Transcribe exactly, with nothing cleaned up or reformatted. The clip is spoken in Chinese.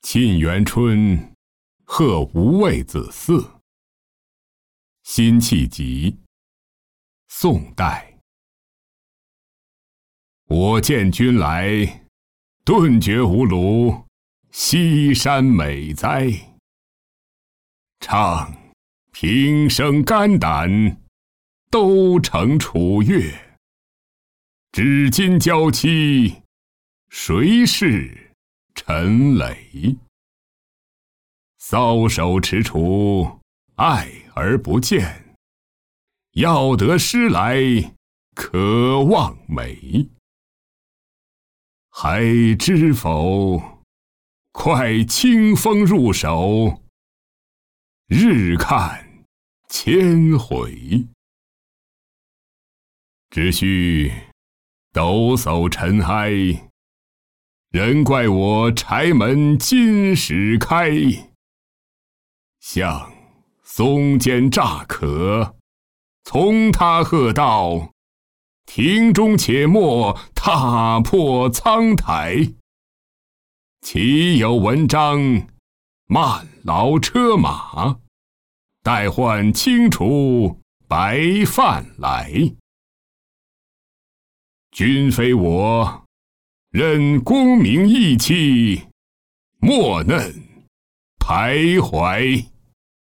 沁园春，贺无畏子嗣。辛弃疾，宋代。我见君来，顿觉吾庐西山美哉。唱平生肝胆，都成楚乐。指今娇妻，谁是陈蕾？搔首踟蹰，爱而不见。要得诗来，可望美。还知否？快清风入手，日看千回。只须抖擞尘埃，人怪我柴门今始开。向松间乍可，从他喝道：庭中且莫踏破苍苔。岂有文章，慢劳车马，待换清除白饭来。君非我，任功名意气，莫嫩徘徊。